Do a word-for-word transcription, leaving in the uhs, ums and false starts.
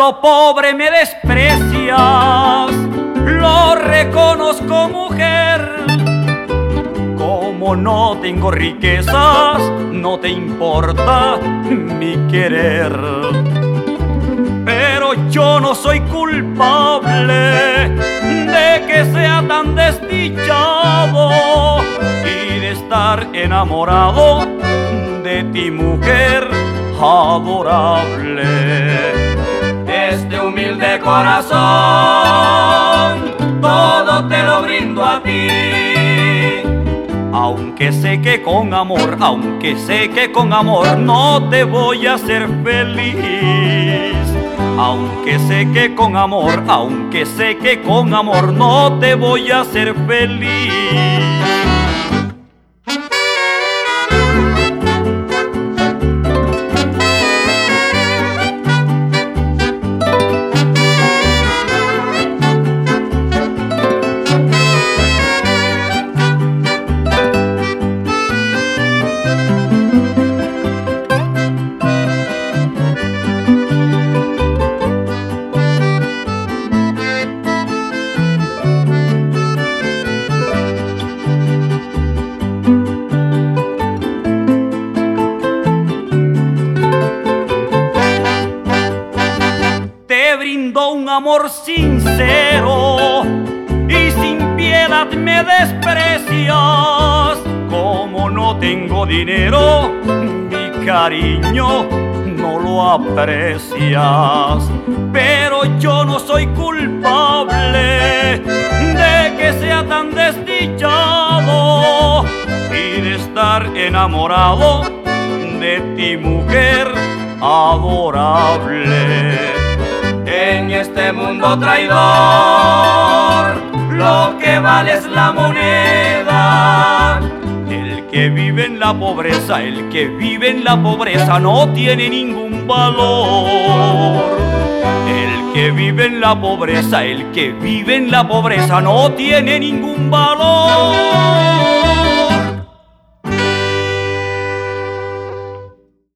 lo pobre me desprecias, lo reconozco, mujer. Como no tengo riquezas, no te importa mi querer. Pero yo no soy culpable de que sea tan desdichado y de estar enamorado de ti, mujer adorable. Este humilde corazón todo te lo brindo a ti. Aunque sé que con amor, aunque sé que con amor no te voy a hacer feliz. Aunque sé que con amor, aunque sé que con amor no te voy a hacer feliz. Te brindo un amor sincero y sin piedad me desprecias. Como no tengo dinero, mi cariño no lo aprecias. Pero yo no soy culpable de que sea tan desdichado y de estar enamorado de ti, mujer adorable. En este mundo traidor, lo que vale es la moneda. El que vive en la pobreza, el que vive en la pobreza no tiene ningún valor. El que vive en la pobreza, el que vive en la pobreza no tiene ningún valor.